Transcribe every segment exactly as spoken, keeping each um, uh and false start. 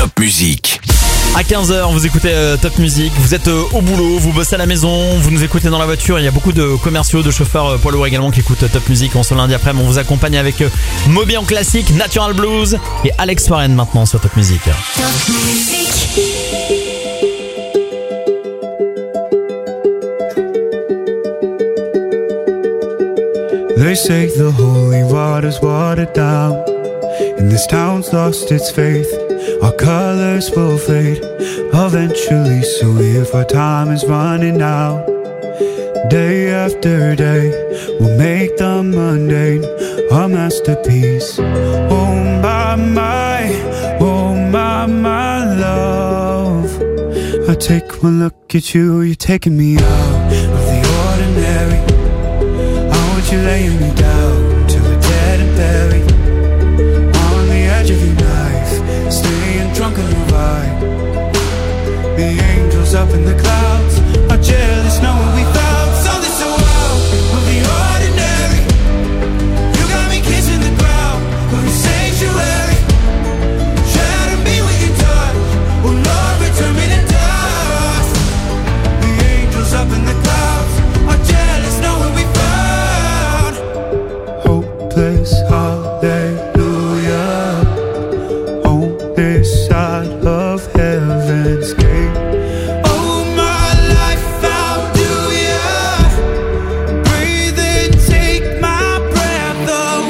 Top Music. À quinze heures, vous écoutez euh, Top Music, vous êtes euh, au boulot, vous bossez à la maison, vous nous écoutez dans la voiture. Il y a beaucoup de commerciaux, de chauffeurs euh, poids lourds également qui écoutent euh, Top Music. En ce lundi après, on vous accompagne avec euh, Moby en classique, Natural Blues et Alex Warren maintenant sur Top Music. Top Music. They say the holy water's watered down, and this town's lost its faith. Our colors will fade eventually, so if our time is running out, day after day, we'll make the mundane our masterpiece. Oh my, my, oh my, my love, I take one look at you, you're taking me out of the ordinary. You're laying me down till we're dead and buried on the edge of your knife, staying drunk on your vibe. The angels up in the clouds are jealous knowing we found something so out of the ordinary. You got me kissing the ground of your sanctuary. Shatter me with your touch, oh Lord, return me to dust. The angels up in the clouds are jealous knowing we found hopeless hallelujah on this side of heaven's gate. Oh, my life found you, yeah. Breathe and take my breath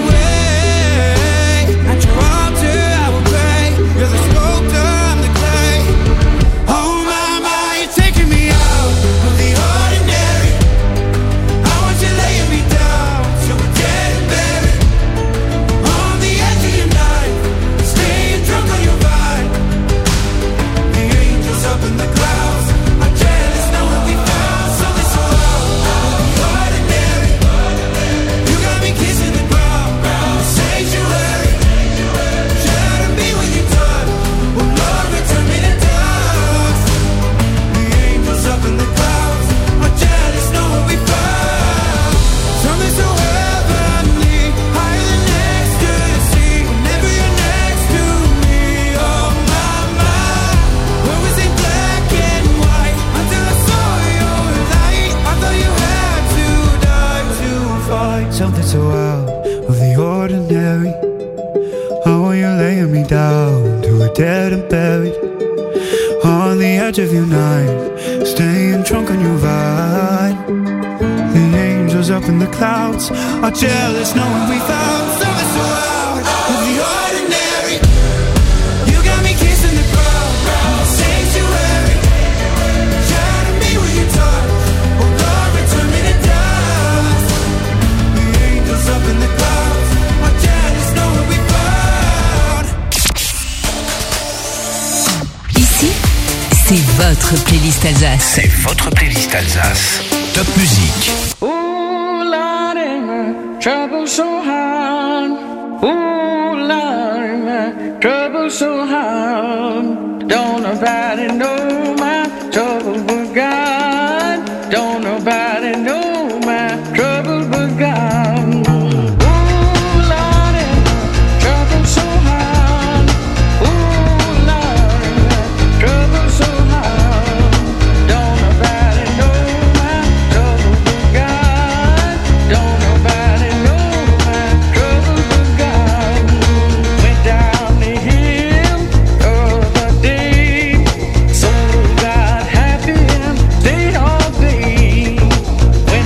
away. At your altar I will pray. You're the sculptor, I'm the clay. Oh my, my, you're taking me out of the ordinary. I want you laying me down till we're dead and buried on the edge of your knife, staying drunk on your vibe. The angels up in the clouds are jealous knowing we found something so out of the ordinary. You got me kissing the ground in the sanctuary. Shatter me with your touch, oh Lord, return me to dust. The angels up in the clouds are jealous knowing we found something so heavenly, higher than ecstasy. Whenever you're next to me, oh my, my. Where was it black and white until I saw your light? I thought you had to die to find something so out of the ordinary. Oh, you're laying me down to a dead and buried on the edge of your night, staying drunk on your vibe. The angels up in the clouds are jealous knowing we found something so out of the ordinary. You got me kissing the ground in the sanctuary. Shatter me with your touch, oh Lord, return me to dust. The angels up in the clouds are jealous knowing we found. Ici, c'est votre playlist Alsace. C'est votre playlist Alsace. Top Music. Ooh, Lordy, my trouble so hard. Ooh, Lordy, my trouble so hard. Don't nobody know my trouble but God. Don't nobody know my trouble but God. Ooh, Lordy, my trouble so hard. Ooh, Lordy, my trouble so hard. Don't nobody know my trouble but God. Don't nobody know my trouble but God. Went down the hill the other day, so got happy and stayed all day.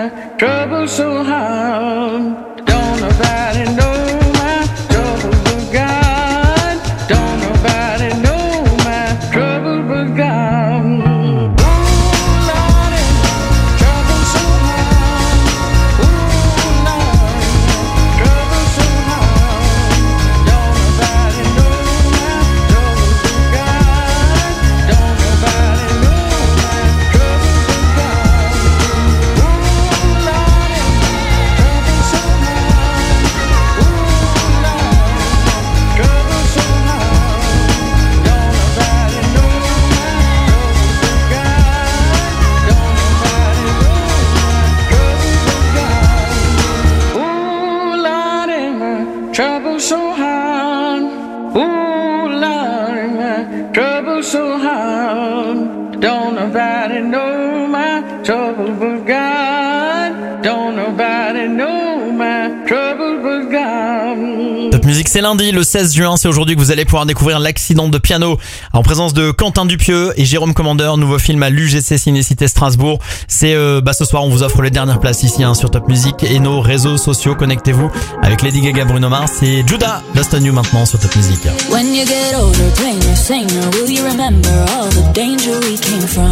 my trouble so hard. Don't nobody know my trouble but God. Don't nobody know my trouble but God. Ooh, Lordy, trouble so hard. Ooh, Lordy, trouble so hard. Don't nobody know my trouble but God. Don't nobody know my trouble but God. Ooh, Lordy, trouble so hard. Ooh, Lordy, trouble so hard. Don't nobody know my trouble but God. Don't nobody know my trouble but God. Ooh, Lordy, my trouble so hard. Ooh, Lordy, my trouble so hard. Don't nobody know my trouble but God. Don't nobody know my trouble but God. Top Music, c'est lundi, le seize juin, c'est aujourd'hui que vous allez pouvoir découvrir L'accident de piano en présence de Quentin Dupieux et Jérôme Commandeur, nouveau film à l'U G C Cinécité Strasbourg. C'est euh, bah ce soir, on vous offre les dernières places ici hein, sur Top Music et nos réseaux sociaux. Connectez-vous avec Lady Gaga, Bruno Mars et Judah, Lost on You maintenant sur Top Music. When you get older, plain your singer, will you remember all the danger we came from?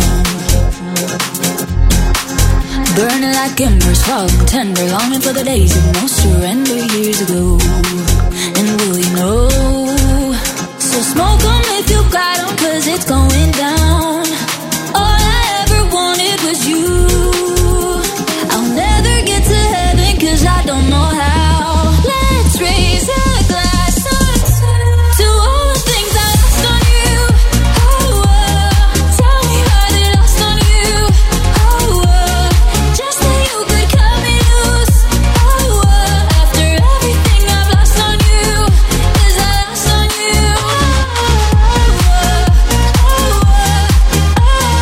Burning like embers, falling tender, longing for the days of no surrender years ago. And will you know? So smoke 'em if you got 'em, 'cause it's going down. All I ever wanted was you. I'll never get to heaven 'cause I don't know how. Let's raise a glass to all the things I lost on you. Oh, oh. Tell me how they lost on you. Oh, oh. Just that you could cut me loose. Oh, oh. After everything I've lost on you, is I lost on you. Oh, oh, oh, oh,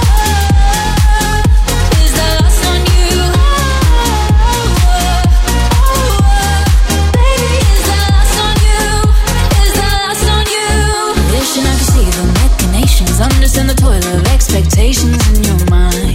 oh. Is I lost on you. Oh, oh, oh. Baby, is I lost on you. Is I lost on you. Wishing I could see the machinations, understand the toil of expectations in your mind.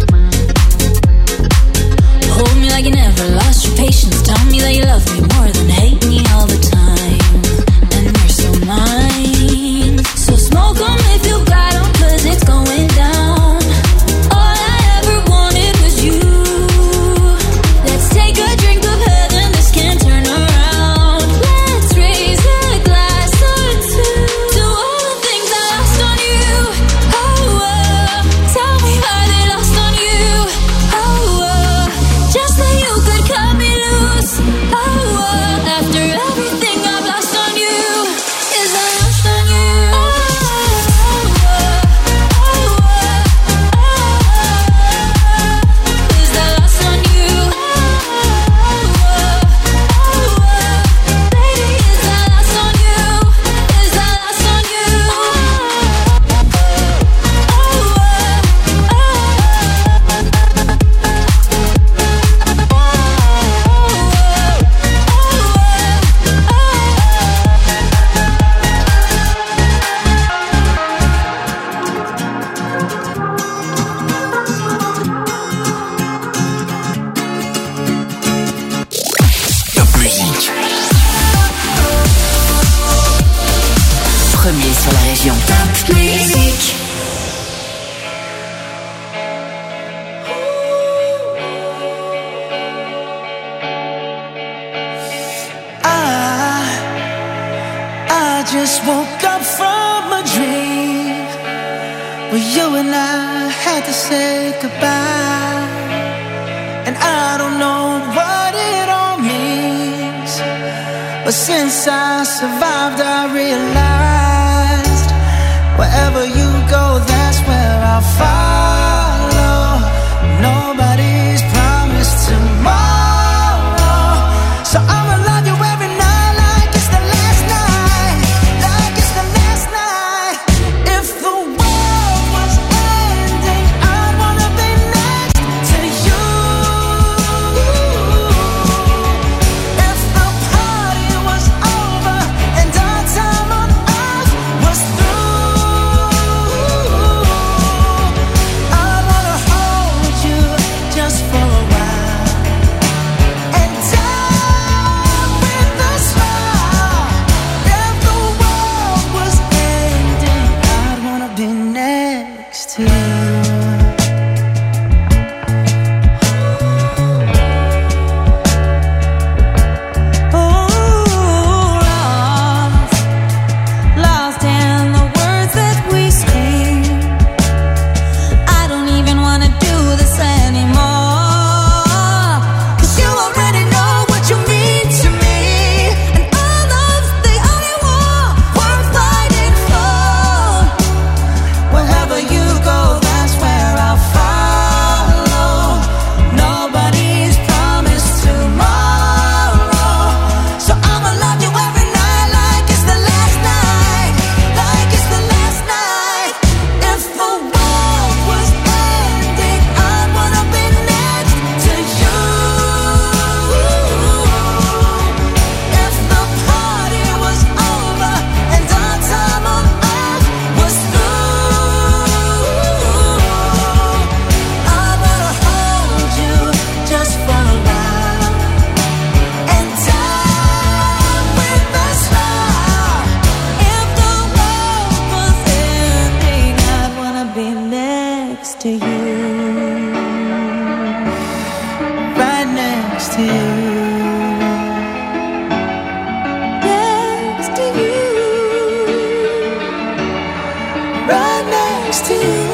Hold me like you never lost your patience. Tell me that you love me more than hate me all the time. And you're so mine. So smoke 'em if you got 'em, 'cause it's going down. All I ever wanted was you. Let's take a drink of heaven, this can't turn around. Let's raise a glass or two to all the things I lost on you. Oh, oh. Tell me how they lost on you. Oh, oh. Just that you could cut me loose. Oh, oh. After everything I've lost on you, is I lost on you. Oh, oh, oh, oh, oh. Is I lost on you. Oh, oh, oh. Baby, is I lost on you. Is I lost on you. Oh, oh, Top Music. Premier sur la région. Top Music. I, I just woke up from a dream where you and I had to say goodbye. And I don't know what it all means, but since I survived, I realized wherever you go, that's where I'll follow. Nobody's promised tomorrow, so I'ma love you every night like it's the last night, like it's the last night. If the world was ending, I'd wanna be next to you. If the party was over and our time on earth was through, to you. Next to you. Right next to you.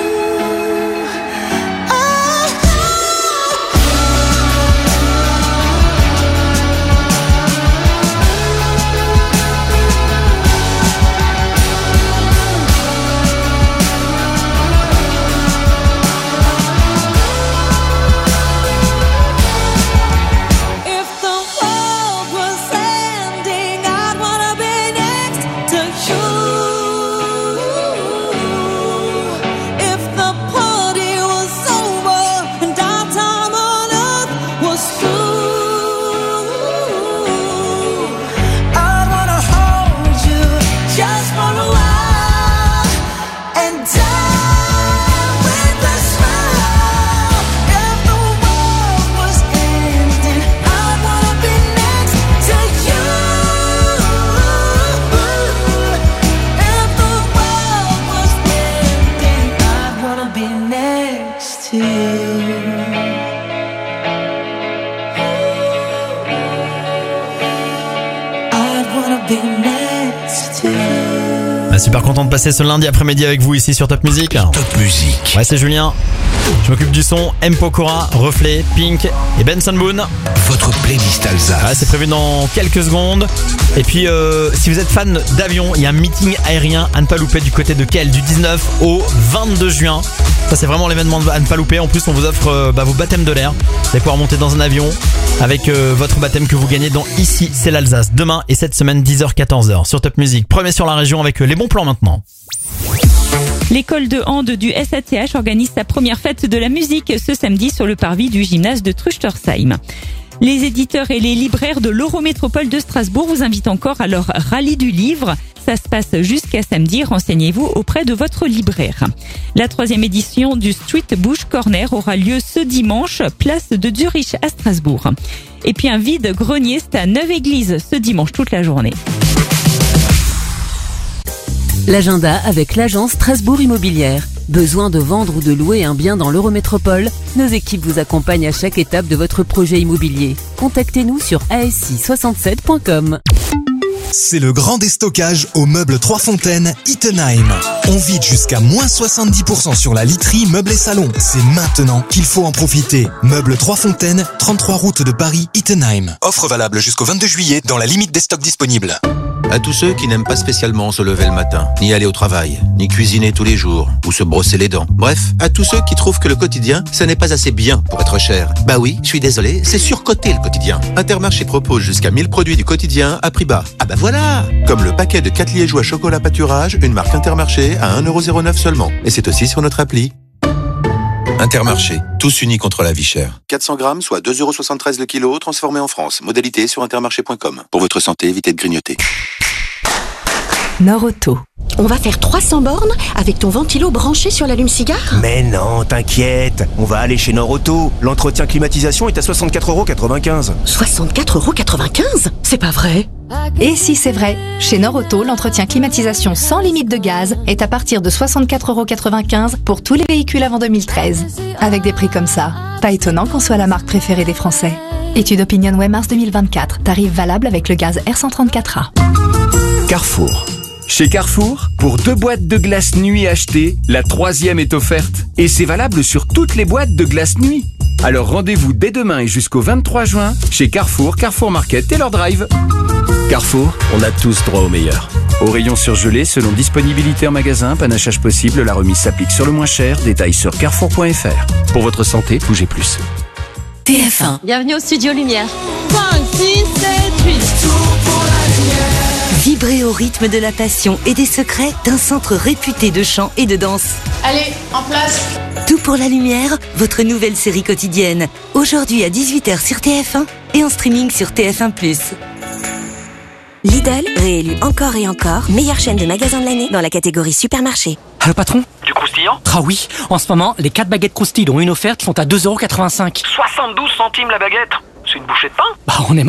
Super content de passer ce lundi après-midi avec vous ici sur Top Music. Top Music. Ouais, c'est Julien. Je m'occupe du son. M. Pokora, Reflet, Pink et Benson Boone. Votre playlist Alsace. Ouais, c'est prévu dans quelques secondes. Et puis, euh, si vous êtes fan d'avion, il y a un meeting aérien à ne pas louper du côté de Kiel du dix-neuf au vingt-deux juin. Ça, c'est vraiment l'événement à ne pas louper. En plus, on vous offre euh, bah, vos baptêmes de l'air. Vous allez pouvoir monter dans un avion avec euh, votre baptême que vous gagnez dans Ici, c'est l'Alsace. Demain et cette semaine, dix heures quatorze heures sur Top Music. Premier sur la région avec euh, les bons plans maintenant. L'école de hand du S A T H organise sa première fête de la musique ce samedi sur le parvis du gymnase de Truchtersheim. Les éditeurs et les libraires de l'Eurométropole de Strasbourg vous invitent encore à leur rallye du livre. Ça se passe jusqu'à samedi. Renseignez-vous auprès de votre libraire. La troisième édition du Street Bush Corner aura lieu ce dimanche, place de Zurich à Strasbourg. Et puis un vide-grenier, c'est à Neuve-Église ce dimanche toute la journée. L'agenda avec l'agence Strasbourg Immobilière. Besoin de vendre ou de louer un bien dans l'Eurométropole? Nos équipes vous accompagnent à chaque étape de votre projet immobilier. Contactez-nous sur a s i soixante-sept point com. C'est le grand déstockage au meuble Trois Fontaines Ittenheim. On vide jusqu'à moins soixante-dix pour cent sur la literie, meubles et salons. C'est maintenant qu'il faut en profiter. Meuble Trois Fontaines, trente-trois route de Paris, Ittenheim. Offre valable jusqu'au vingt-deux juillet dans la limite des stocks disponibles. À tous ceux qui n'aiment pas spécialement se lever le matin, ni aller au travail, ni cuisiner tous les jours, ou se brosser les dents. Bref, à tous ceux qui trouvent que le quotidien, ça n'est pas assez bien pour être cher. Bah oui, je suis désolé, c'est surcoté le quotidien. Intermarché propose jusqu'à mille produits du quotidien à prix bas. Ah bah voilà! Comme le paquet de quatre liégeois chocolat pâturage, une marque Intermarché à un euro zéro neuf seulement. Et c'est aussi sur notre appli. Intermarché, tous unis contre la vie chère. quatre cents grammes, soit deux euros soixante-treize le kilo, transformé en France. Modalité sur intermarché point com. Pour votre santé, évitez de grignoter. Norauto. On va faire trois cents bornes avec ton ventilo branché sur l'allume-cigare? Mais non, t'inquiète, on va aller chez Norauto. L'entretien climatisation est à soixante-quatre euros quatre-vingt-quinze. soixante-quatre euros quatre-vingt-quinze? C'est pas vrai? Et si c'est vrai, chez Norauto, l'entretien climatisation sans limite de gaz est à partir de soixante-quatre euros quatre-vingt-quinze pour tous les véhicules avant deux mille treize. Avec des prix comme ça, pas étonnant qu'on soit la marque préférée des Français. Étude Opinionway mars deux mille vingt-quatre, tarif valable avec le gaz R cent trente-quatre A. Carrefour. Chez Carrefour, pour deux boîtes de glace nuit achetées, la troisième est offerte. Et c'est valable sur toutes les boîtes de glace nuit. Alors rendez-vous dès demain et jusqu'au vingt-trois juin chez Carrefour, Carrefour Market et leur drive. Carrefour, on a tous droit au meilleur. Au rayon surgelé, selon disponibilité en magasin, panachage possible, la remise s'applique sur le moins cher. Détails sur carrefour point f r. Pour votre santé, bougez plus. T F un. Bienvenue au Studio Lumière. cinq, six, sept, huit. Vibrez au rythme de la passion et des secrets d'un centre réputé de chant et de danse. Allez, en place. Tout pour la lumière, votre nouvelle série quotidienne. Aujourd'hui à dix-huit heures sur T F un et en streaming sur T F un plus. Lidl, réélu encore et encore, meilleure chaîne de magasins de l'année dans la catégorie supermarché. Allô patron? Du croustillant? Ah oui, en ce moment, les quatre baguettes croustilles dont une offerte sont à deux euros quatre-vingt-cinq. soixante-douze centimes la baguette? C'est une bouchée de pain? Bah on est mal.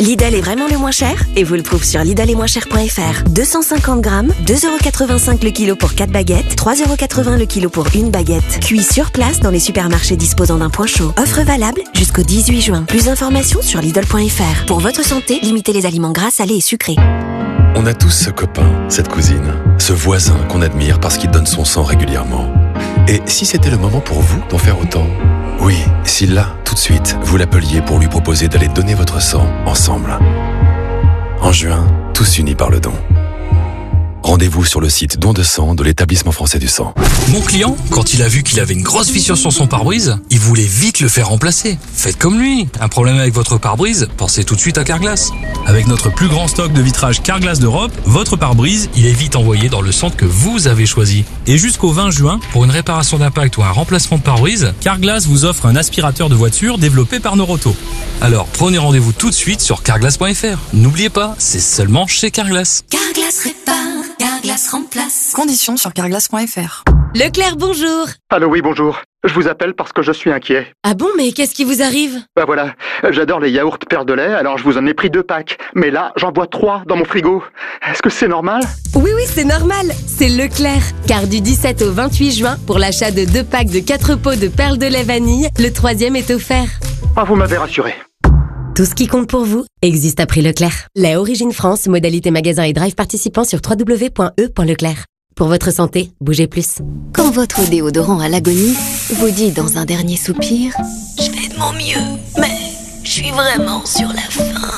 Lidl est vraiment le moins cher et vous le prouve sur Lidl et moins cher point f r. deux cent cinquante grammes, deux euros quatre-vingt-cinq le kilo pour quatre baguettes, trois euros quatre-vingts le kilo pour une baguette. Cuit sur place dans les supermarchés disposant d'un point chaud. Offre valable jusqu'au dix-huit juin. Plus d'informations sur Lidl point f r. Pour votre santé, limitez les aliments gras, salés et sucrés. On a tous ce copain, cette cousine, ce voisin qu'on admire parce qu'il donne son sang régulièrement. Et si c'était le moment pour vous d'en faire autant ? Oui, si là, tout de suite, vous l'appeliez pour lui proposer d'aller donner votre sang ensemble. En juin, tous unis par le don. Rendez-vous sur le site don de sang de l'établissement français du sang. Mon client, quand il a vu qu'il avait une grosse fissure sur son pare-brise, il voulait vite le faire remplacer. Faites comme lui. Un problème avec votre pare-brise, pensez tout de suite à Carglass. Avec notre plus grand stock de vitrage Carglass d'Europe, votre pare-brise, il est vite envoyé dans le centre que vous avez choisi. Et jusqu'au vingt juin, pour une réparation d'impact ou un remplacement de pare-brise, Carglass vous offre un aspirateur de voiture développé par Noroto. Alors prenez rendez-vous tout de suite sur carglass point f r. N'oubliez pas, c'est seulement chez Carglass. Carglass répare, Carglass remplace. Conditions sur carglass point f r. Leclerc, bonjour. Allô, oui, bonjour. Je vous appelle parce que je suis inquiet. Ah bon, mais qu'est-ce qui vous arrive? Bah voilà, j'adore les yaourts Perle de lait, alors je vous en ai pris deux packs. Mais là, j'en bois trois dans mon frigo. Est-ce que c'est normal? Oui, oui, c'est normal. C'est Leclerc. Car du dix-sept au vingt-huit juin, pour l'achat de deux packs de quatre pots de Perle de lait vanille, le troisième est offert. Ah, vous m'avez rassuré. Tout ce qui compte pour vous existe à prix Leclerc. Lait Origine France, modalité magasin et drive participant sur w w w point e point leclerc. Pour votre santé, bougez plus. Quand votre déodorant à l'agonie vous dit dans un dernier soupir « Je fais de mon mieux, mais je suis vraiment sur la fin ».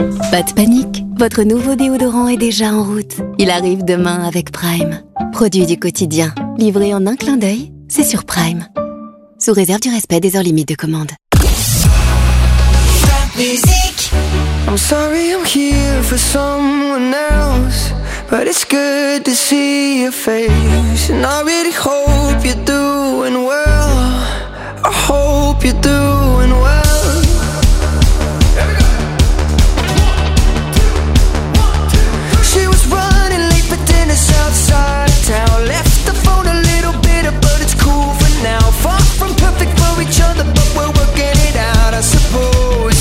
Pas de panique, votre nouveau déodorant est déjà en route. Il arrive demain avec Prime. Produit du quotidien, livré en un clin d'œil, c'est sur Prime. Sous réserve du respect des heures limites de commande. Music. I'm sorry I'm here for someone else, but it's good to see your face. And I really hope you're doing well. I hope you're doing well. She was running late for dinner outside of town. Left the phone a little bitter, but it's cool for now. Far from perfect for each other, but we're working it out, I suppose.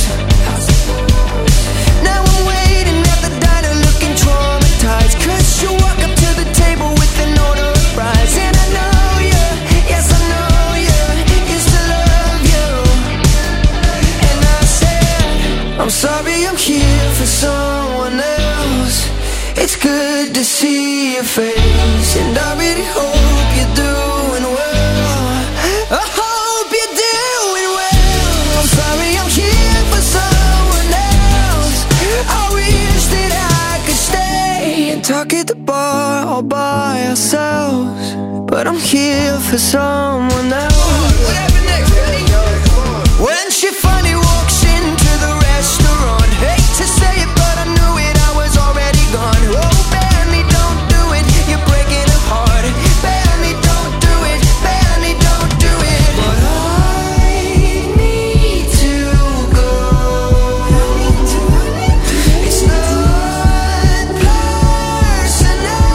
Now I'm waiting at the diner looking traumatized, 'cause you walk up to the table with an order of fries. And I know you, yes I know you, used to love you. And I said, I'm sorry I'm here for someone else. It's good to see your face, and I really hope you're doing well. I hope you're doing well. I'm sorry I'm here for someone else. I wish that I could stay and talk at the bar all by ourselves, but I'm here for someone else. When she finally walks into the restaurant, hate to say it but I knew it, I was already gone. Oh, Benny, don't do it, you're breaking her heart. Benny, don't do it, Benny, don't do it. But I need to go. It's not personal.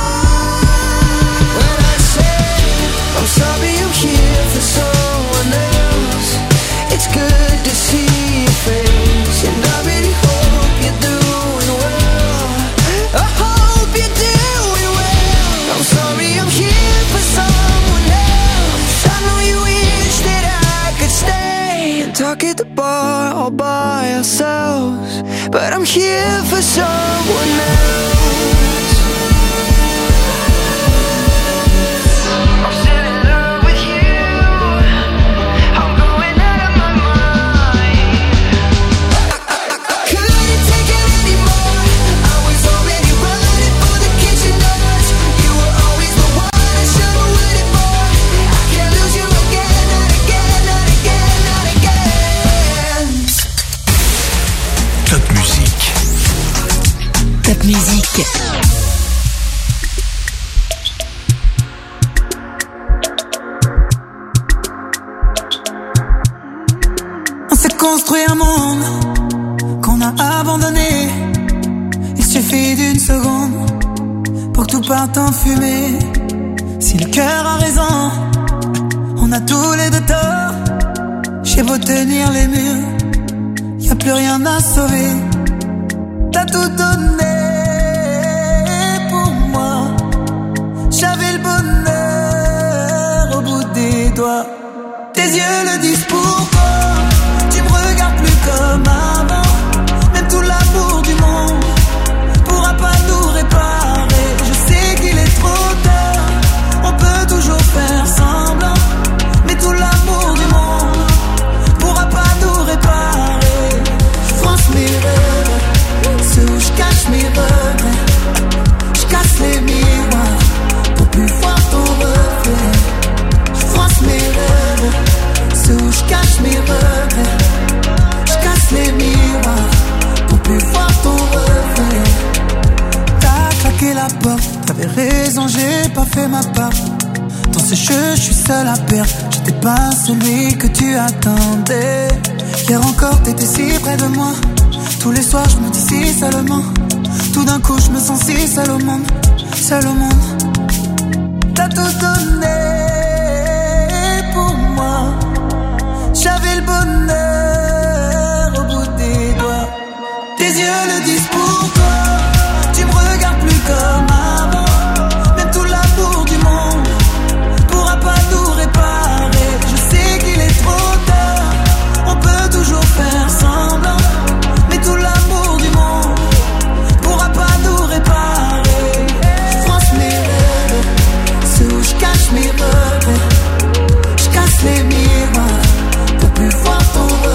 When I say I'm sorry I'm here for someone else, it's good to see your face, and I really hope you're doing well. I hope you're doing well. I'm sorry I'm here for someone else. I know you wish that I could stay and talk at the bar all by ourselves, but I'm here for someone else. I'm still in love with you. I'm going out of my mind. Couldn't take it anymore. I was already running for the kitchen doors. You were always the one I should have waited for. I can't lose you again, not again, not again, not again. Top musique. Top musique. On s'est construit un monde qu'on a abandonné. Il suffit d'une seconde pour que tout parte en fumée. Si le cœur a raison, on a tous les deux tort. J'ai beau tenir les murs, y a plus rien à sauver. T'as tout donné pour moi. J'avais le bonheur au bout des doigts. Tes yeux le disent pourquoi. Tu me regardes plus comme avant. Même tout l'amour du monde pourra pas nous réparer. Je sais qu'il est trop tard. On peut toujours faire semblant, mais tout l'amour du monde pourra pas nous réparer. Je France mes rêves, ceux où je cache mes regrets. Je casse les miroirs pour plus voir ton reflet. Je France mes rêves, ceux où je cache mes regrets. Je casse les miroirs pour plus voir ton reflet. T'as claqué la porte, t'avais raison, j'ai pas fait ma part. Dans ce jeu, je suis seul à perdre. J'étais pas celui que tu attendais. Hier encore, t'étais si près de moi. Tous les soirs, je me dis si seulement. Tout d'un coup, je me sens si seul au monde. Seul au monde. T'as tout donné pour moi. J'avais le bonheur au bout des doigts. Tes yeux le disent pourquoi. Tu me regardes plus comme avant. Même tout l'amour du monde pourra pas nous réparer. Je sais qu'il est trop tard. On peut toujours faire semblant, mais tout l'amour du monde pourra pas nous réparer. Je France mes rêves, ceux où je cache mes regrets. Je casse les miroirs pour plus voir ton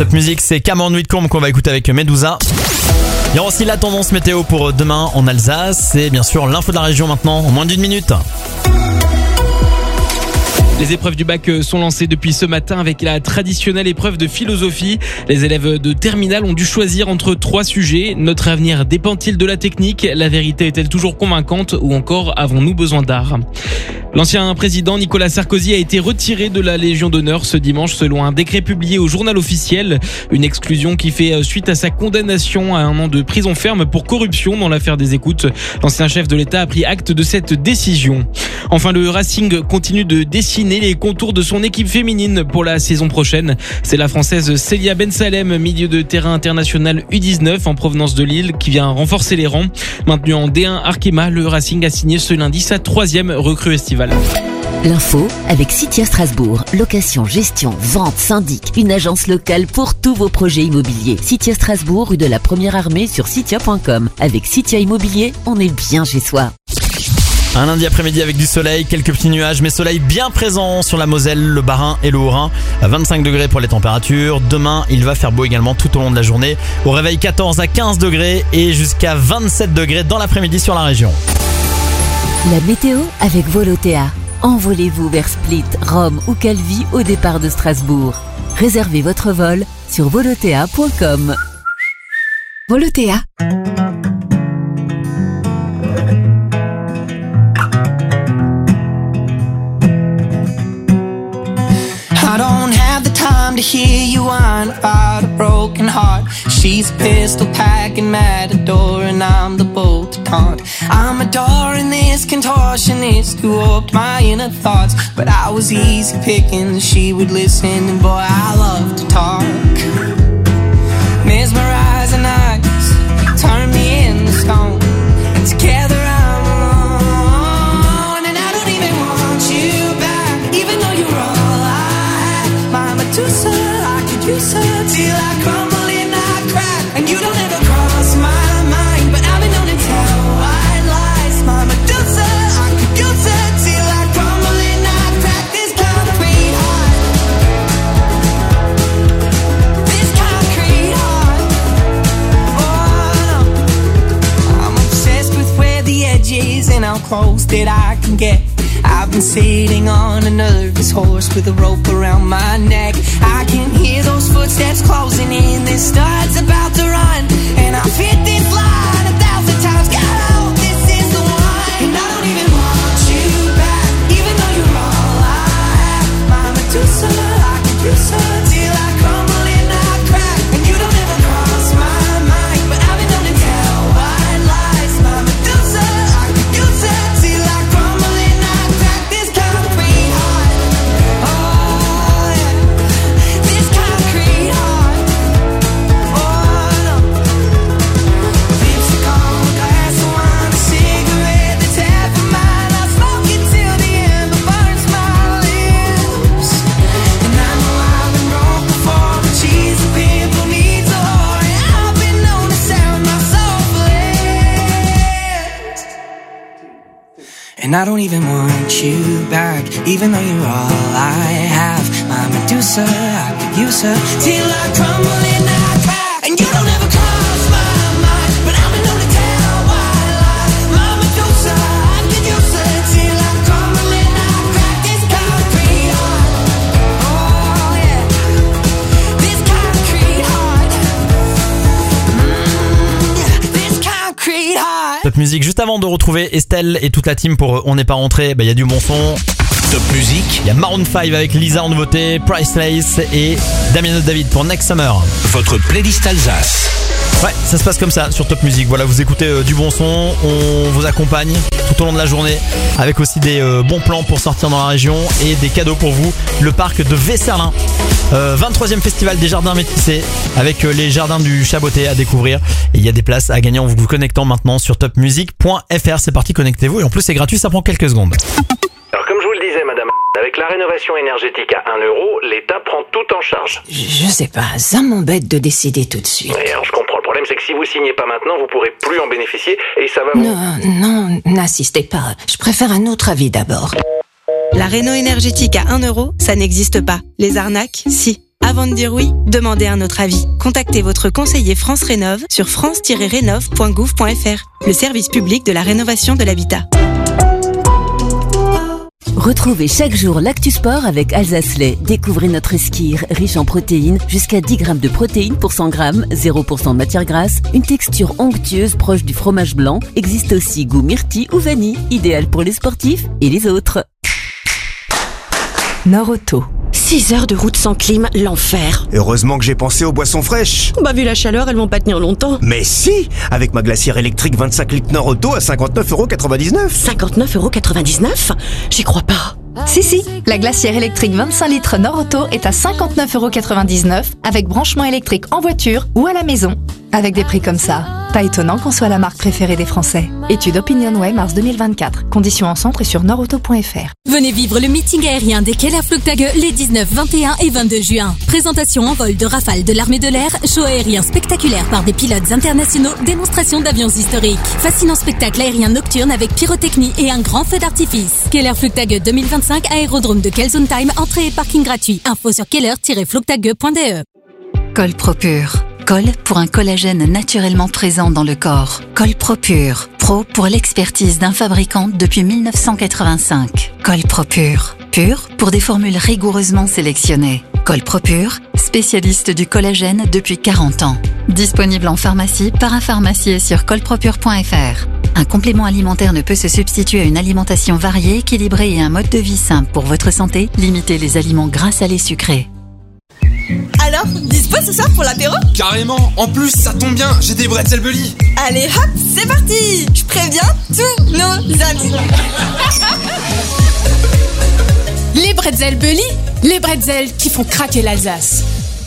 Top Music, c'est Cameron Whitcomb qu'on va écouter avec Medusa. Il y aura aussi la tendance météo pour demain en Alsace et bien sûr l'info de la région maintenant en moins d'une minute. Les épreuves du bac sont lancées depuis ce matin avec la traditionnelle épreuve de philosophie. Les élèves de terminale ont dû choisir entre trois sujets. Notre avenir dépend-il de la technique? La vérité est-elle toujours convaincante? Ou encore, avons-nous besoin d'art? L'ancien président Nicolas Sarkozy a été retiré de la Légion d'honneur ce dimanche selon un décret publié au journal officiel. Une exclusion qui fait suite à sa condamnation à un an de prison ferme pour corruption dans l'affaire des écoutes. L'ancien chef de l'État a pris acte de cette décision. Enfin, le Racing continue de dessiner les contours de son équipe féminine pour la saison prochaine. C'est la Française Célia Ben Salem, milieu de terrain international U dix-neuf en provenance de Lille, qui vient renforcer les rangs. Maintenu en D un Arkema, le Racing a signé ce lundi sa troisième recrue estivale. L'info avec Citia Strasbourg. Location, gestion, vente, syndic. Une agence locale pour tous vos projets immobiliers. Citia Strasbourg, rue de la Première Armée sur citia point com. Avec Citia Immobilier, on est bien chez soi. Un lundi après-midi avec du soleil, quelques petits nuages, mais soleil bien présent sur la Moselle, le Bas-Rhin et le Haut-Rhin. vingt-cinq degrés pour les températures. Demain, il va faire beau également tout au long de la journée. Au réveil, quatorze à quinze degrés et jusqu'à vingt-sept degrés dans l'après-midi sur la région. La météo avec Volotea. Envolez-vous vers Split, Rome ou Calvi au départ de Strasbourg. Réservez votre vol sur volotea point com. Volotea. I don't have the time to hear you whine about a broken heart. She's a pistol packing matador and I'm the bolt to taunt. I'm adoring this contortionist who oped my inner thoughts. But I was easy pickings, she would listen and boy I love to talk. Mesmerizing eyes, turn me into stone. And together I'm alone. And I don't even want you back, even though you're all I have. My Medusa, I could use her till I crumble and I crack. And you don't ever cross my mind, but I've been known to tell white lies. My Medusa, I could use her till I crumble and I crack. This concrete heart, this concrete heart. Oh no, I'm obsessed with where the edge is and how close that I can get. I've been sitting on a nervous horse with a rope around my neck. I can hear those footsteps closing in, this star's about to run. And I've hit this line a thousand times, God, I hope this is the one. And I don't even want you back, even though you're all I have. My Medusa, I could use her till I crumble and I crack. And you don't ever cross my mind, but I've been known to tell white lies. My Medusa, I could use her till I crumble and I crack. This concrete heart, oh yeah, this concrete heart, oh no. Lipstick on a glass of wine, a cigarette that's half of mine. I smoke it till the ember burns my lips. And I know I've been broke before, but she's a pimple needs a whore. And I've been known to sell my soul for less. And I don't even want you back, even though you're all I have. My Medusa, I could use her till I crumble and I crack. And you don't ever cross my mind, but I've been known to tell white lies. My Medusa, I could use her till I crumble and I crack. This concrete heart, oh yeah, this concrete heart, mm, yeah, this concrete heart. Top Music, juste avant de retrouver Estelle et toute la team pour On n'est pas rentré, bah, y a du bon son. Top Music. Il y a Maroon cinq avec Lisa en nouveauté, Priceless et Damien David pour Next Summer. Votre playlist Alsace. Ouais, ça se passe comme ça sur Top Music. Voilà, vous écoutez euh, du bon son, on vous accompagne tout au long de la journée avec aussi des euh, bons plans pour sortir dans la région et des cadeaux pour vous. Le parc de Vesserlin, euh, vingt-troisième festival des jardins métissés avec euh, les jardins du Chaboté à découvrir. Et il y a des places à gagner en vous connectant maintenant sur top music point f r. C'est parti, connectez-vous et en plus c'est gratuit, ça prend quelques secondes. Alors comme je vous le disais madame, avec la rénovation énergétique à un euro, l'État prend tout en charge. Je sais pas, ça m'embête de décider tout de suite. Et alors je comprends, le problème c'est que si vous signez pas maintenant, vous pourrez plus en bénéficier et ça va vous... Non, non, n'insistez pas, je préfère un autre avis d'abord. La réno énergétique à un euro, ça n'existe pas. Les arnaques, si. Avant de dire oui, demandez un autre avis. Contactez votre conseiller France Rénov sur france tiret rénov point gouv point f r, le service public de la rénovation de l'habitat. Retrouvez chaque jour l'actu sport avec Alsace Lait. Découvrez notre skir, riche en protéines, jusqu'à dix grammes de protéines pour cent grammes, zéro pour cent de matière grasse, une texture onctueuse proche du fromage blanc. Existe aussi goût myrtille ou vanille, idéal pour les sportifs et les autres. Nord-Auto. six heures de route sans clim, l'enfer. Heureusement que j'ai pensé aux boissons fraîches. Bah vu la chaleur, elles vont pas tenir longtemps. Mais si, avec ma glacière électrique vingt-cinq litres Nord-Auto à cinquante-neuf euros quatre-vingt-dix-neuf. cinquante-neuf euros quatre-vingt-dix-neuf ? J'y crois pas. Si, si, la glacière électrique vingt-cinq litres Nord-Auto est à cinquante-neuf euros quatre-vingt-dix-neuf avec branchement électrique en voiture ou à la maison. Avec des prix comme ça, pas étonnant qu'on soit la marque préférée des Français. Étude OpinionWay mars deux mille vingt-quatre. Conditions en centre et sur nordauto point f r. Venez vivre le meeting aérien des Keller Flugtage les dix-neuf, vingt et un et vingt-deux juin. Présentation en vol de Rafale de l'armée de l'air, show aérien spectaculaire par des pilotes internationaux, démonstration d'avions historiques. Fascinant spectacle aérien nocturne avec pyrotechnie et un grand feu d'artifice. Keller Flugtage deux mille vingt-cinq, aérodrome de Kelsuntheim, entrée et parking gratuit. Info sur keller tiret flugtage point d e. Colpropure. Col pour un collagène naturellement présent dans le corps. Colpropure. Pro pour l'expertise d'un fabricant depuis mille neuf cent quatre-vingt-cinq. Colpropure. Pur pour des formules rigoureusement sélectionnées. Colpropure, spécialiste du collagène depuis quarante ans. Disponible en pharmacie, parapharmacie et sur colpropure point f r. Un complément alimentaire ne peut se substituer à une alimentation variée, équilibrée et un mode de vie simple pour votre santé. Limitez les aliments gras, salés, sucrés. Alors, dispo ce soir pour l'apéro ? Carrément. En plus, ça tombe bien, j'ai des bretzel Bully. Allez hop, c'est parti. Je préviens tous nos amis. Les bretzel Bully, les bretzels qui font craquer l'Alsace.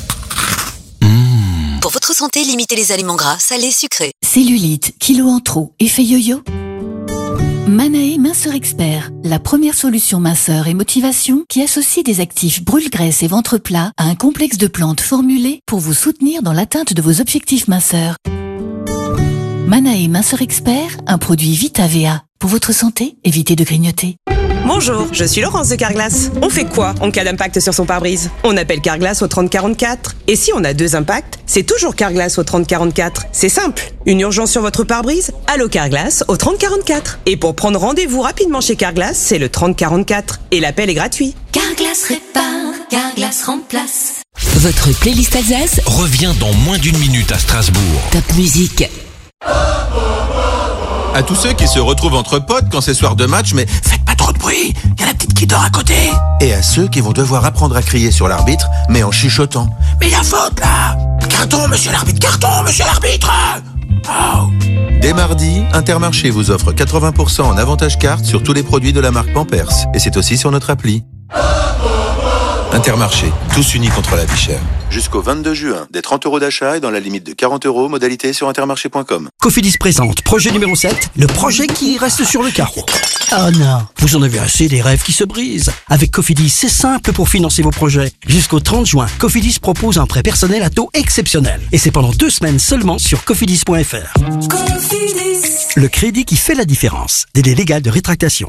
Mmh. Pour votre santé, limitez les aliments gras, salés, sucrés. Cellulite, kilos en trop, effet yo-yo. Manae Minceur Expert, la première solution minceur et motivation qui associe des actifs brûle-graisse et ventre plat à un complexe de plantes formulées pour vous soutenir dans l'atteinte de vos objectifs minceurs. Manae Minceur Expert, un produit Vita V A. Pour votre santé, évitez de grignoter. Bonjour, je suis Laurence de Carglass. On fait quoi en cas d'impact sur son pare-brise ? On appelle Carglass au trente quarante-quatre. Et si on a deux impacts, c'est toujours Carglass au trente quarante-quatre. C'est simple. Une urgence sur votre pare-brise ? Allô Carglass au trente quarante-quatre. Et pour prendre rendez-vous rapidement chez Carglass, c'est le trente quarante-quatre. Et l'appel est gratuit. Carglass répare, Carglass remplace. Votre playlist Alsace revient dans moins d'une minute à Strasbourg. Top musique. À tous ceux qui se retrouvent entre potes quand c'est soir de match, mais faites pas trop de bruit, il y a la petite qui dort à côté. Et à ceux qui vont devoir apprendre à crier sur l'arbitre, mais en chuchotant. Mais il y a faute là. Carton, monsieur l'arbitre, carton, monsieur l'arbitre. Oh. Dès mardi, Intermarché vous offre quatre-vingts pour cent en avantage carte sur tous les produits de la marque Pampers. Et c'est aussi sur notre appli. Intermarché, tous unis contre la vie chère. Jusqu'au vingt-deux juin, des trente euros d'achat et dans la limite de quarante euros, modalité sur intermarché point com. Cofidis présente projet numéro sept, le projet qui reste sur le carreau. Oh non, vous en avez assez des rêves qui se brisent. Avec Cofidis, c'est simple pour financer vos projets. Jusqu'au trente juin, Cofidis propose un prêt personnel à taux exceptionnel. Et c'est pendant deux semaines seulement sur cofidis point f r. Cofidis. Le crédit qui fait la différence. Délai légal de rétractation.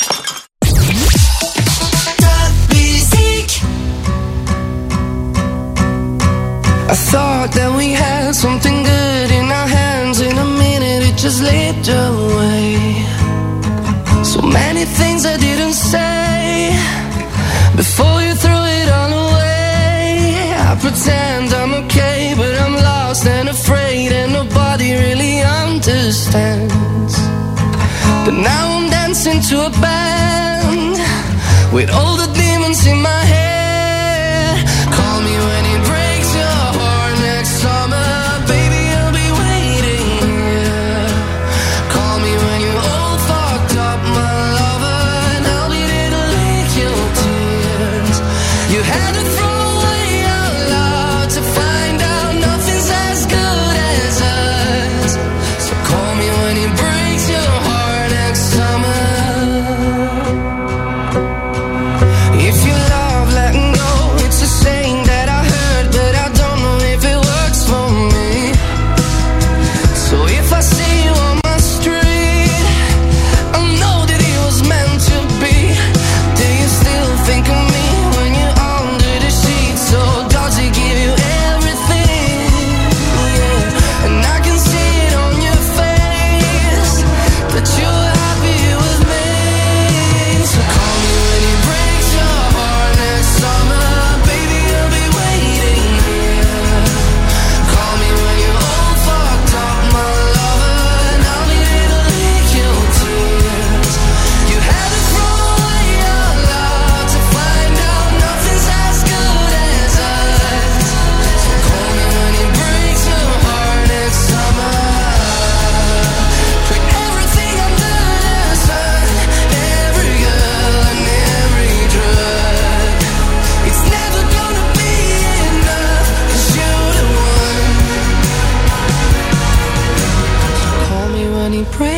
I thought that we had something good in our hands. In a minute it just slipped away. So many things I didn't say before you threw it all away. I pretend I'm okay, but I'm lost and afraid, and nobody really understands. But now I'm dancing to a band with all the demons in my head. Call me when it breaks your heart next summer, baby, I'll be waiting here. Call me when you're all fucked up, my lover, and I'll be there to lick your tears. You had to throw away out loud to find out nothing's as good as us. So call me when it breaks your heart next summer. If you love letting go, it's a saying that I heard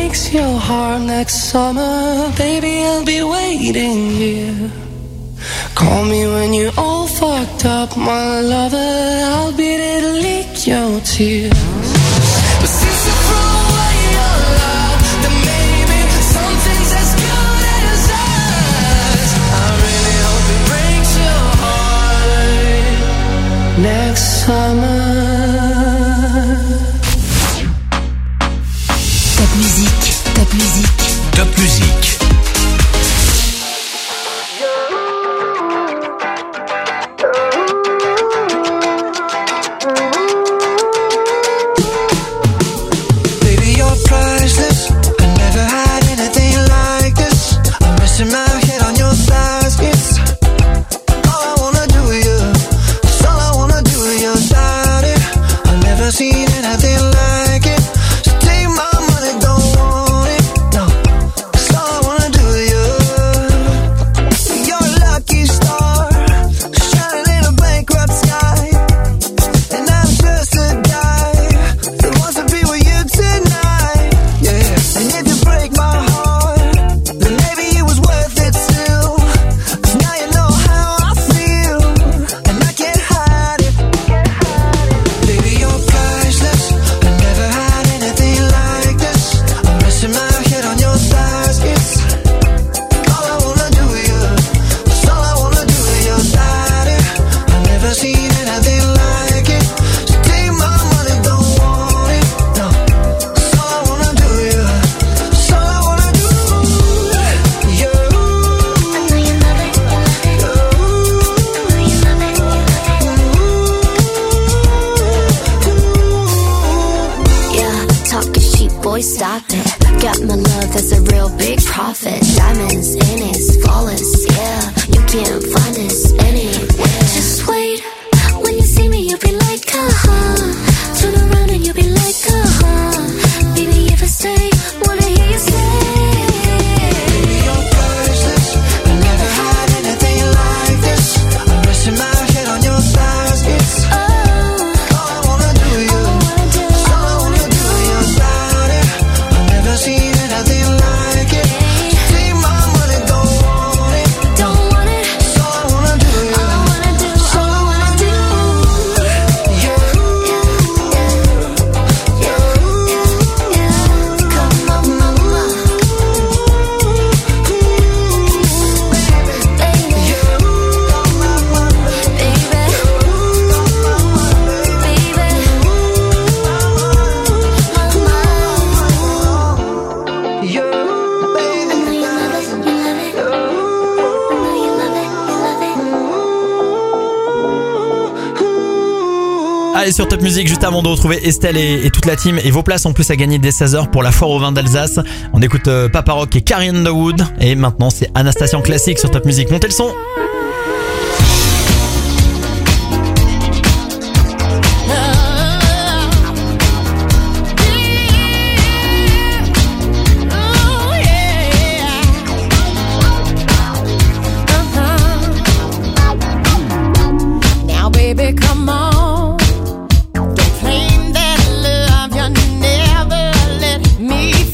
breaks your heart next summer, baby, I'll be waiting here. Call me when you're all fucked up, my lover, I'll be there to lick your tears. But since you throw away your love, then maybe something's as good as us. I really hope it breaks your heart next summer. Top musique, top musique, top musique. Allez, sur Top Music, juste avant de retrouver Estelle et, et toute la team et vos places en plus à gagner dès seize heures pour la foire au vin d'Alsace. On écoute euh, Papa Rock et Carrie Underwood et maintenant c'est Anastasia en classique sur Top Music. Montez le son.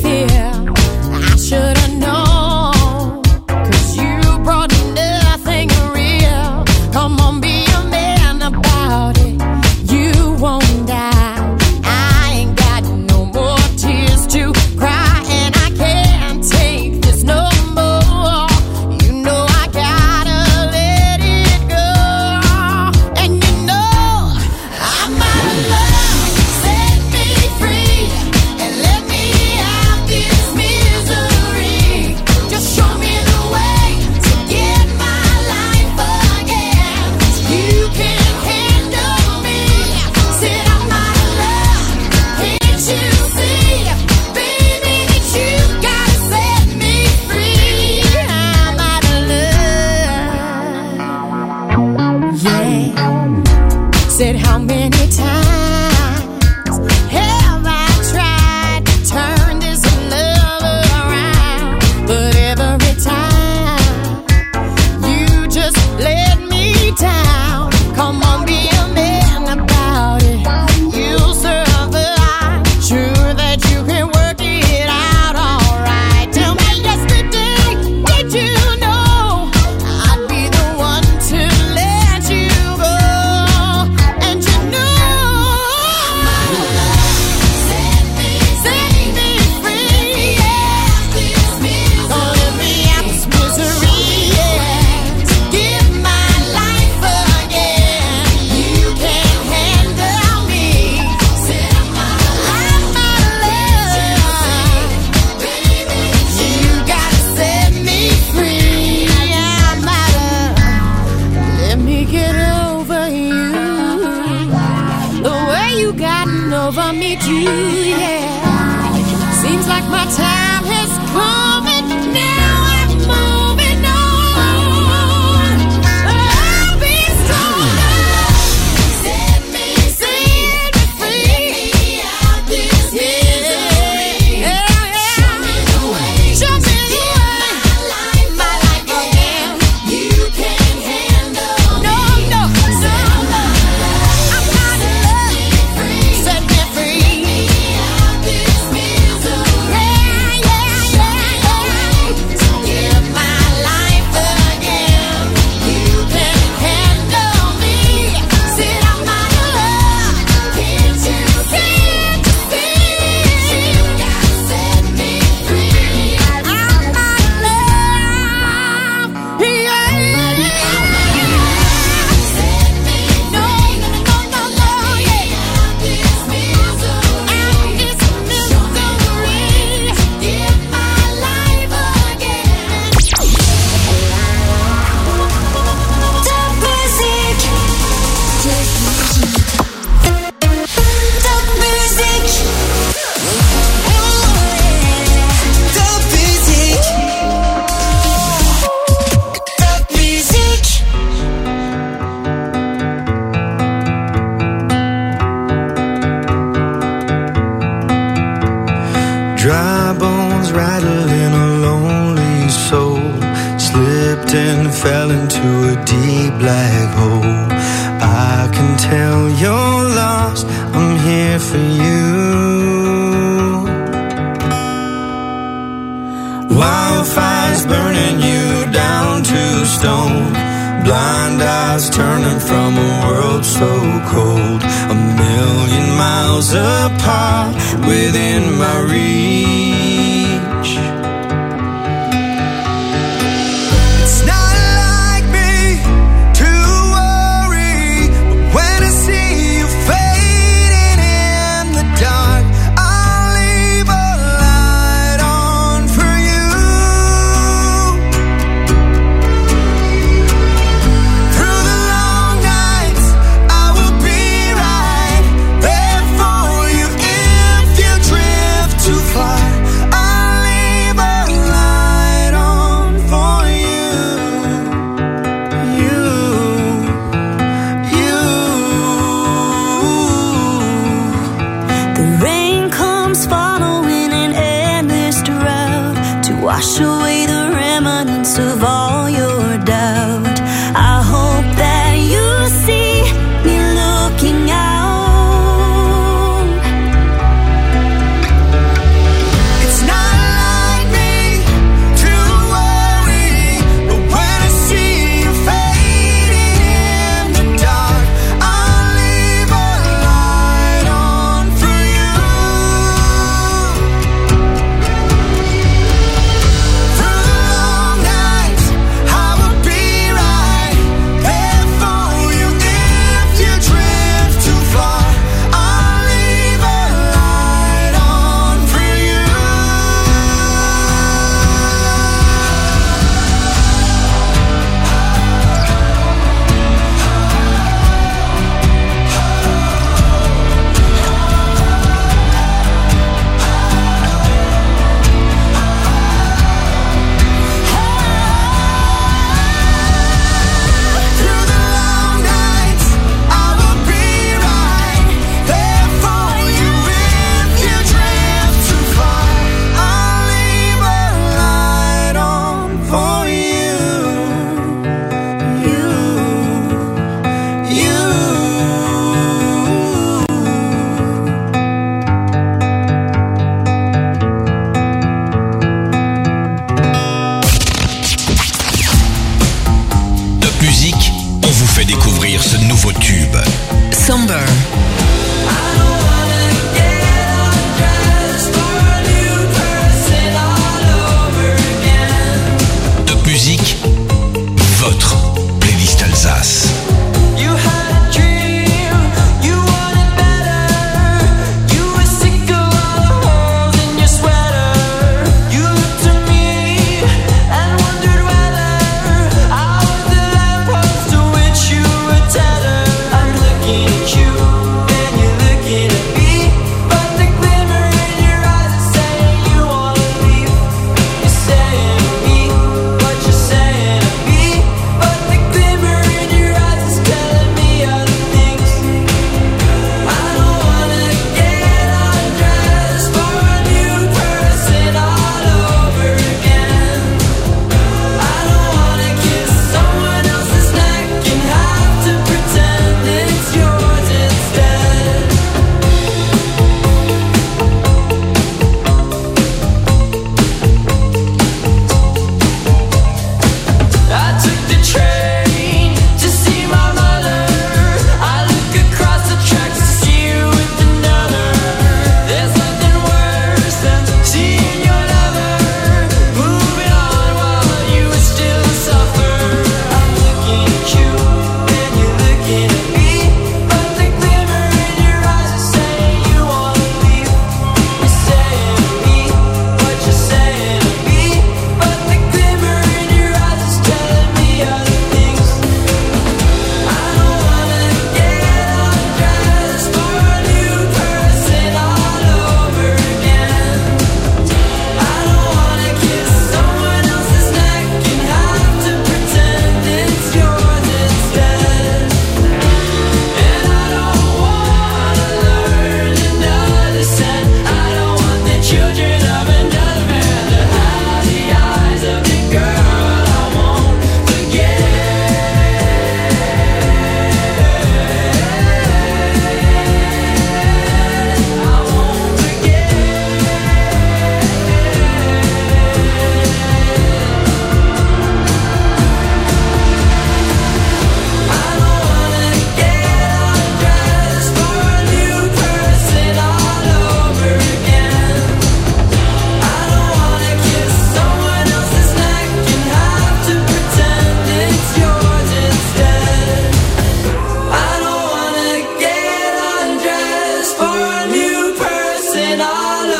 Should've known, 'cause you brought nothing Dry bones rattling a lonely soul. Slipped and fell into a deep black hole. I can tell you're lost, I'm here for you. Wildfires burning you down to stone. Blind eyes turning from a world so cold. A million miles apart within my reach. It's not like me to worry, but when I see you fading in the dark, I'll leave a light on for you. Through the long nights, I will be right there for you. If you drift too far, I'll leave a light on for you. You, you. The rain comes following an endless drought to wash away the remnants of all your doubt. I hope that you see me looking out. It's not like me to worry, but when I see you fading in the dark, I'll leave a light on for you. Through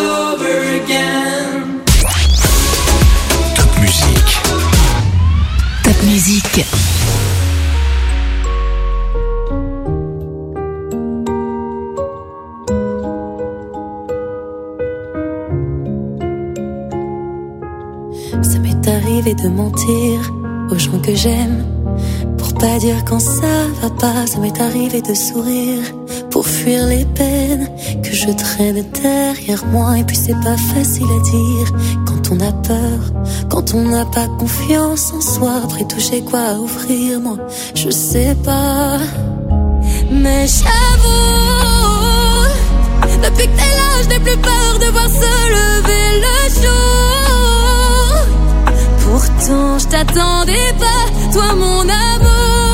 over again. Top musique. Top musique. Ça m'est arrivé de mentir aux gens que j'aime pour pas dire quand ça va pas. Ça m'est arrivé de sourire pour fuir les peines que je traîne derrière moi. Et puis c'est pas facile à dire quand on a peur, quand on n'a pas confiance en soi. Après tout j'ai quoi à offrir, moi je sais pas. Mais j'avoue, depuis que t'es là je n'ai plus peur de voir se lever le jour. Pourtant je t'attendais pas, toi mon amour.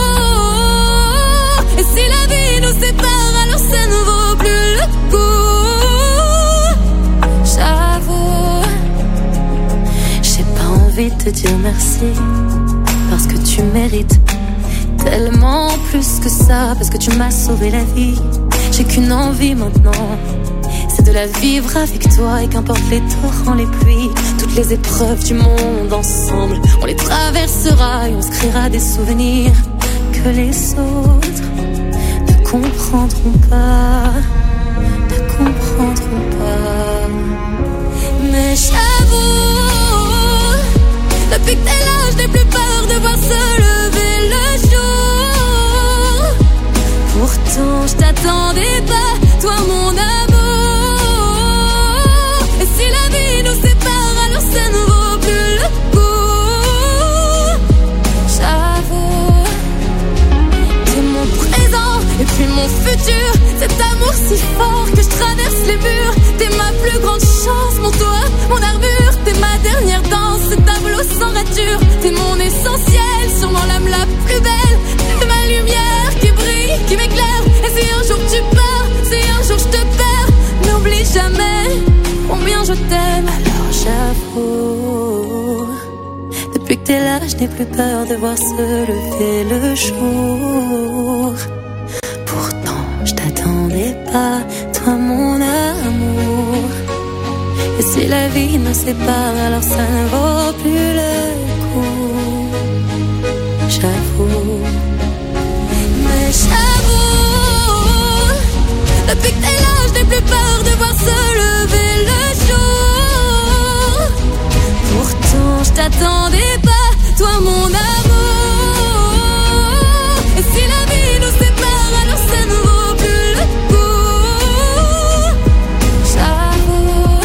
Et si la vie nous sépare, alors ça ne vaut plus le coup. J'avoue, j'ai pas envie de te dire merci, parce que tu mérites tellement plus que ça, parce que tu m'as sauvé la vie. J'ai qu'une envie maintenant, c'est de la vivre avec toi. Et qu'importe les torrents, les pluies, toutes les épreuves du monde ensemble, on les traversera et on se créera des souvenirs que les autres ne comprendront pas, ne comprendront pas. Mais j'avoue, depuis que t'es là je n'ai plus peur de voir se lever le jour. Pourtant je t'attendais pas, toi mon amour. Et si la vie nous sépare, alors ça ne vaut plus le coup. J'avoue, t'es mon présent et puis mon futur. Cet amour si fort que je traverse les murs. T'es ma plus grande chance, mon toit, mon armure. T'es ma dernière danse, ce tableau sans rature. T'es mon essentiel, sûrement l'âme la plus belle. T'es ma lumière qui brille, qui m'éclaire. Et si un jour tu pars, si un jour je te perds, n'oublie jamais combien je t'aime. Alors j'avoue, depuis que t'es là je n'ai plus peur de voir se lever le jour. Pourtant je t'attendais pas, toi mon amour. Et si la vie nous sépare, alors ça ne vaut plus le coup. J'avoue, mais j'avoue, depuis que t'es là je n'ai plus peur de voir se lever le jour. Pourtant je t'attendais pas, toi mon amour. Et si la vie nous sépare, alors ça ne vaut plus le coup. J'avoue.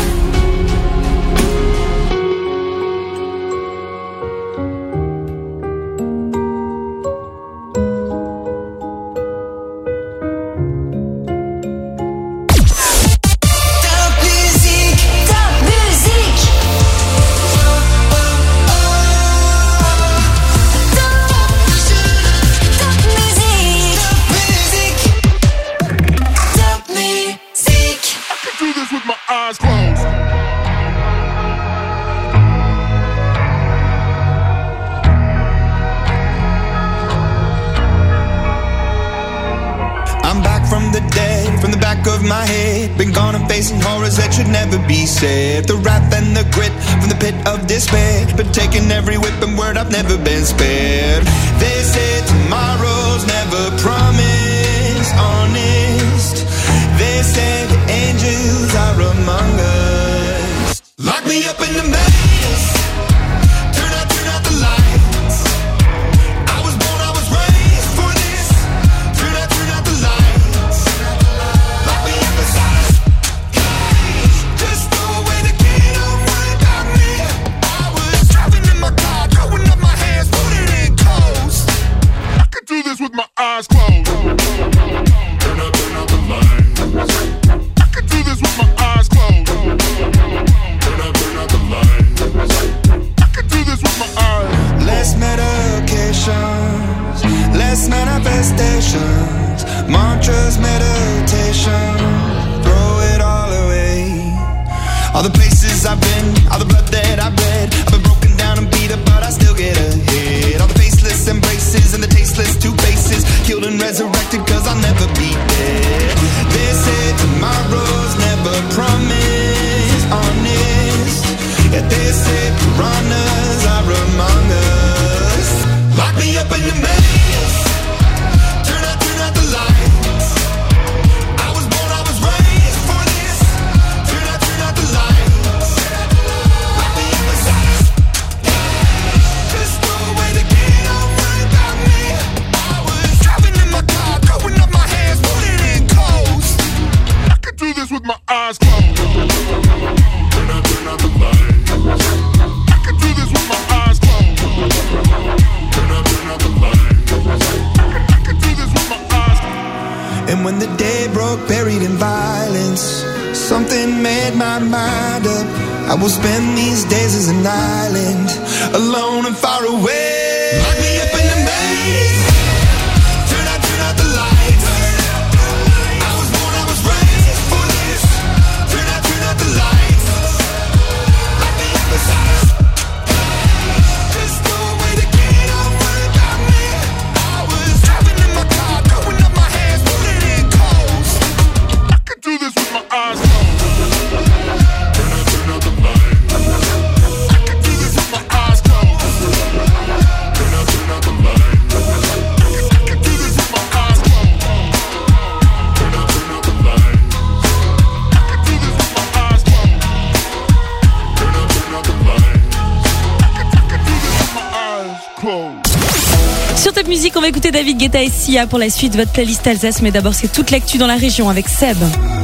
Been gone and facing horrors that should never be said. The wrath and the grit from the pit of despair. Been taking every whip and word, I've never been spared. They say tomorrow's never promised, honest. They say the angels are among us. Lock me up in the maze. Turn out, turn out the lights. I was born, I was raised for this. Turn out, turn out the lights. With my eyes closed. Turn up, turn up the lights. I can do this with my eyes closed. Turn up, turn up the lights. I can do this with my eyes. Less medications, less manifestations, mantras, meditation. Throw it all away. All the places I've been, all the blood that I've bled. I've been broken down and beat up, but I still get ahead. All the faceless embraces and the tasteless two faces, killed and resurrected, cause I'll never be dead. They say tomorrow's never promised, in the maze. Turn out, turn out the lights. I was born, I was raised for this. Turn out, turn out the lights. Lock me up inside us. Just throw away the key, don't worry about me. I was driving in my car, throwing up my hands, putting in coast. I could do this with my eyes closed. Turn out, turn out the lights. I could do this with my eyes closed. Turn out, turn out the lights. I could do this with my eyes closed. And when the day broke, buried in violence, something made my mind up. I will spend these days as an island, alone and far away. Lock me up in the maze. Turn out, turn out the lights. I was born, I was raised for this. Turn out, turn out the lights. Lock me up inside us. Just throw away the key, don't worry about me. I was driving in my car, throwing up my hands, putting in coast. I could do this with my eyes closed. Turn out, turn out the lights. I could do this with my eyes closed. Turn out, turn out the lights. I could do this with my eyes closed. Turn out, turn out the lights. I could do this with my eyes closed. Turn out, turn out the lights. I could do this with my eyes closed. Sur Top Music, on va écouter David Guetta et Sia pour la suite de votre playlist Alsace. Mais d'abord, c'est toute l'actu dans la région avec Seb.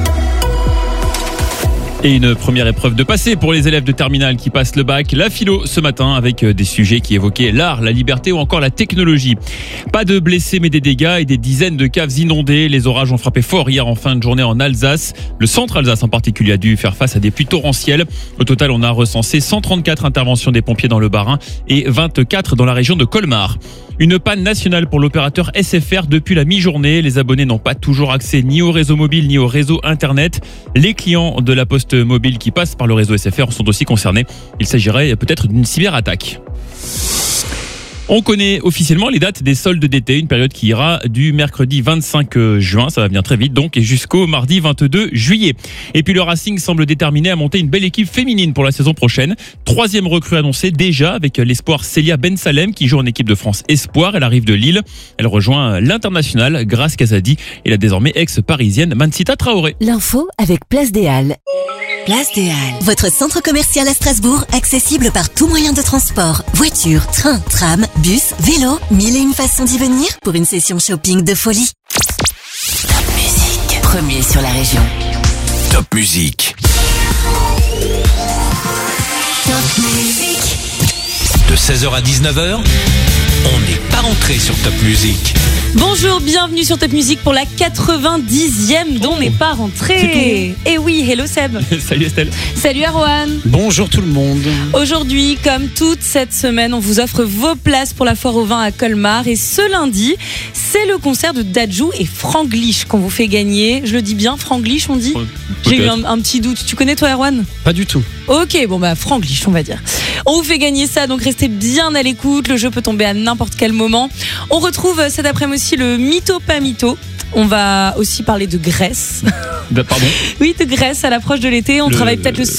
Et une première épreuve de passé pour les élèves de terminale qui passent le bac, la philo ce matin avec des sujets qui évoquaient l'art, la liberté ou encore la technologie. Pas de blessés mais des dégâts et des dizaines de caves inondées. Les orages ont frappé fort hier en fin de journée en Alsace. Le centre Alsace en particulier a dû faire face à des pluies torrentielles. Au total, on a recensé cent trente-quatre interventions des pompiers dans le Bas-Rhin et vingt-quatre dans la région de Colmar. Une panne nationale pour l'opérateur S F R depuis la mi-journée. Les abonnés n'ont pas toujours accès ni au réseau mobile ni au réseau internet. Les clients de la poste mobile qui passent par le réseau S F R sont aussi concernés. Il s'agirait peut-être d'une cyberattaque. On connaît officiellement les dates des soldes d'été, une période qui ira du mercredi vingt-cinq juin, ça va venir très vite donc, et jusqu'au mardi vingt-deux juillet. Et puis le Racing semble déterminé à monter une belle équipe féminine pour la saison prochaine. Troisième recrue annoncée déjà avec l'espoir Célia Ben Salem qui joue en équipe de France Espoir. Elle arrive de Lille. Elle rejoint l'internationale Grace Casadi et la désormais ex-parisienne Mansita Traoré. L'info avec Place des Halles. Place des Halles, votre centre commercial à Strasbourg, accessible par tout moyen de transport. Voiture, train, tram, bus, vélo, mille et une façons d'y venir pour une session shopping de folie. Top Music, premier sur la région. Top Music. Top Music. De seize heures à dix-neuf heures, on n'est pas rentré sur Top Music. Bonjour, bienvenue sur Top Music pour la quatre-vingt-dixième dont on n'est pas rentré. Et oui, hello Seb. Salut Estelle. Salut Erwan. Bonjour tout le monde. Aujourd'hui, comme toute cette semaine, on vous offre vos places pour la foire au vin à Colmar. Et ce lundi, c'est le concert de Dadju et Franglish qu'on vous fait gagner. Je le dis bien, Franglish on dit. J'ai eu un, un petit doute. Tu connais toi Erwan? Pas du tout. Ok, bon bah Franglish on va dire. On vous fait gagner ça, donc restez bien à l'écoute. Le jeu peut tomber à n'importe quel moment. On retrouve cet après-midi aussi le mytho pas mytho. On va aussi parler de Grèce. Pardon. Oui, de Grèce à l'approche de l'été. On le... travaille peut-être le